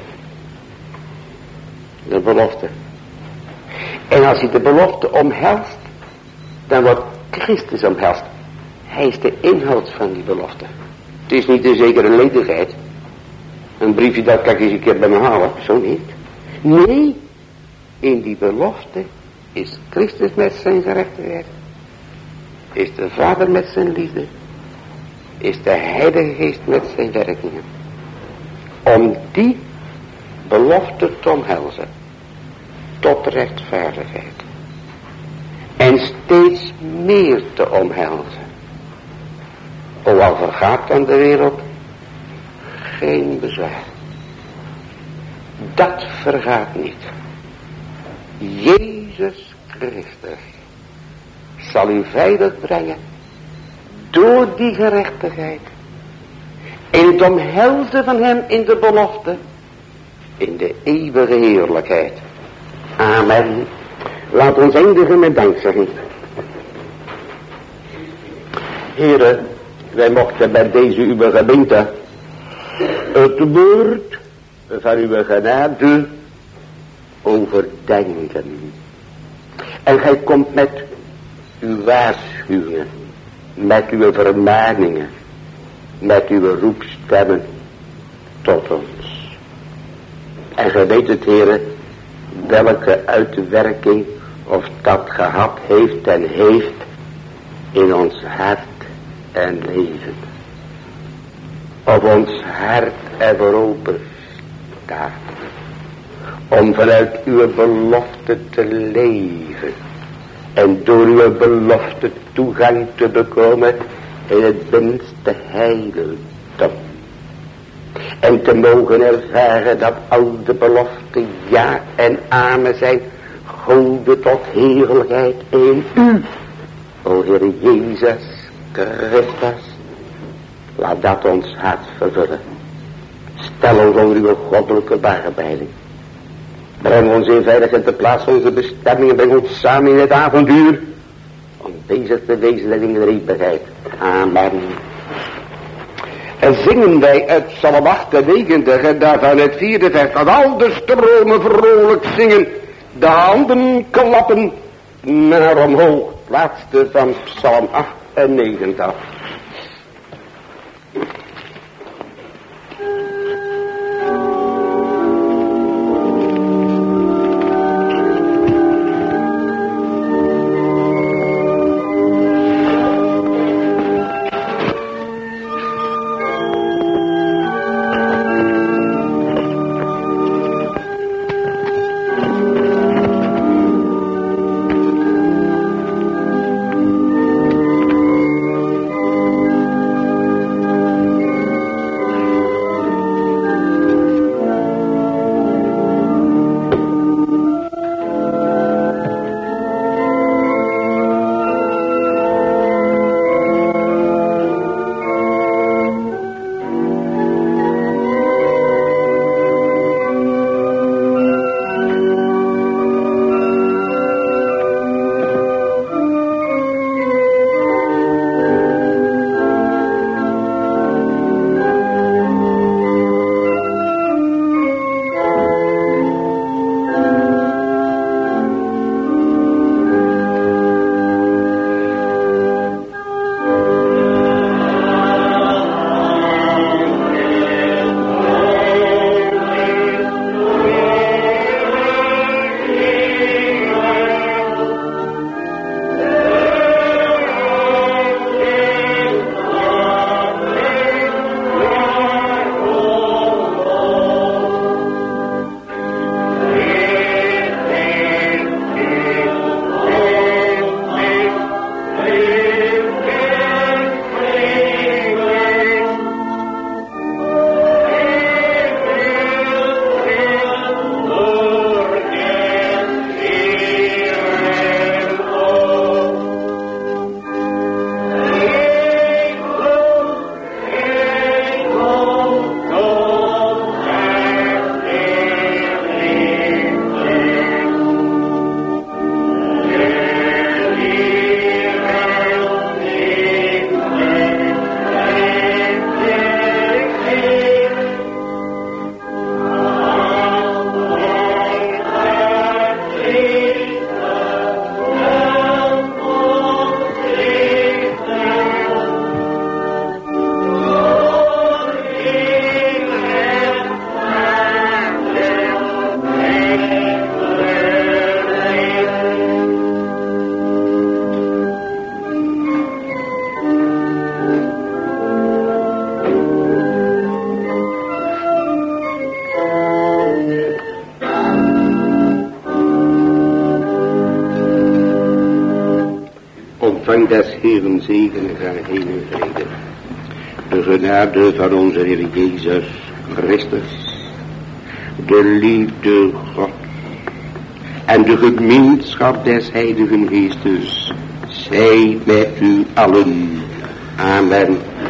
De belofte. En als hij de belofte omhelst, dan wordt Christus omhelst. Hij is de inhoud van die belofte. Het is niet een zekere ledigheid. Een briefje dat kan ik eens een keer bij me halen. Zo niet. Nee, in die belofte is Christus met zijn gerechtigheid. Is de Vader met zijn liefde. Is de Heilige Geest met zijn werkingen. Om die belofte te omhelzen. Tot rechtvaardigheid. En steeds meer te omhelzen. Al vergaat aan de wereld geen bezwaar. Dat vergaat niet. Jezus Christus zal u veilig brengen door die gerechtigheid. In het omhelzen van hem in de belofte. In de eeuwige heerlijkheid. Amen. Laat ons eindigen met dankzegging. Heren, wij mochten bij deze uw gemeente het woord van uw genade overdenken. En gij komt met uw waarschuwingen, met uw vermaningen, met uw roepstemmen tot ons. En gij weet het, heren, welke uitwerking of dat gehad heeft en heeft in ons hart en leven. Of ons hart ervoor open staat. Om vanuit uw belofte te leven. En door uw belofte toegang te bekomen in het binnenste heiligdom. En te mogen ervaren dat al de beloften ja en amen zijn. Gode tot heerlijkheid in u. O Heer Jezus Christus. Laat dat ons hart vervullen. Stel ons onder uw goddelijke waarbeiding. Breng ons in veiligheid te plaats van onze bestemming en breng ons samen in het avontuur. Om bezig te wezen met in de eeuwigheid. Amen. En zingen wij uit Psalm 98 en daarvan het 4e vers. Dat al de stromen vrolijk zingen. De handen klappen naar omhoog. Het laatste van Psalm 98. ontvang des Heeren zegen en ga heen in vrede. De genade van onze Heer Jezus Christus, de liefde God en de gemeenschap des Heiligen Geestes zij met u allen. Amen.